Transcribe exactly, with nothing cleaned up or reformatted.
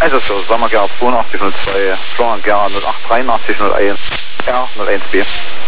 Also so, Sommergerhard zweiundachtzig null zwei, Florian Gerhard null acht dreiundachtzig null eins, R null eins B.